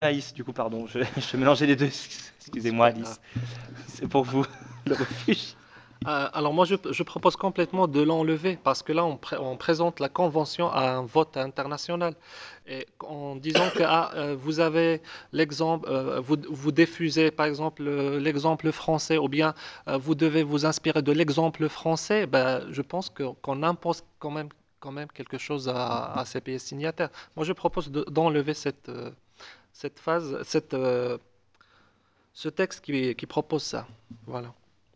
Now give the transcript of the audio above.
Aïs, du coup, pardon, je mélangeais les deux. C'est Excusez-moi, pas grave. Alice. C'est pour vous, le refuge. Alors moi, je propose complètement de l'enlever parce que là, on présente la convention à un vote international. Et en disant que vous avez l'exemple, vous diffusez par exemple l'exemple français ou bien vous devez vous inspirer de l'exemple français, ben, je pense qu'on impose quand même quelque chose à ces pays signataires. Moi, je propose d'enlever cette phase, ce texte qui propose ça. Voilà.